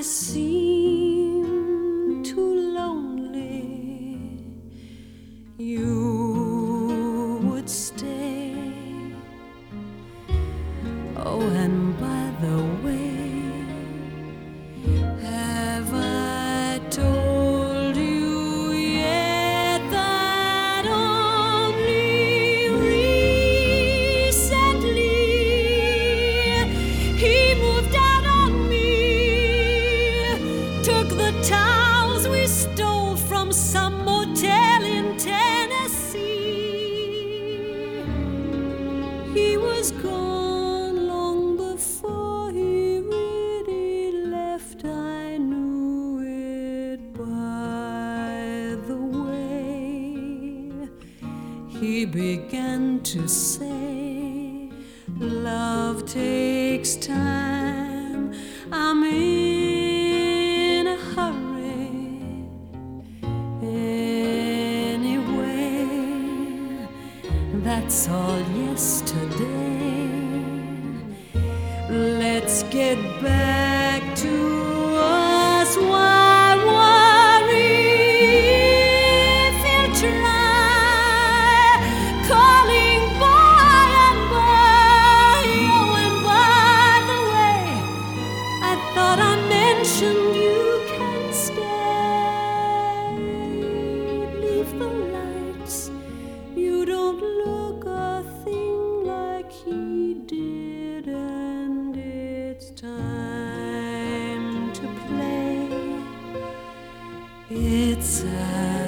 seem too lonely, you would stay. Oh, and by the way, have I told you yet that only recently he moved out on me, took the towels we stole from some motel in Tennessee. He was gone long before he really left. I knew it by the way he began to say, love takes time, I'm in a hurry anyway. That's all yesterday. Let's get back to us. Why worry if he'll try calling by and by? Oh, and by the way, I thought I mentioned you can stay. Leave the lights. You don't look a thing like he did, and it's time to play. It's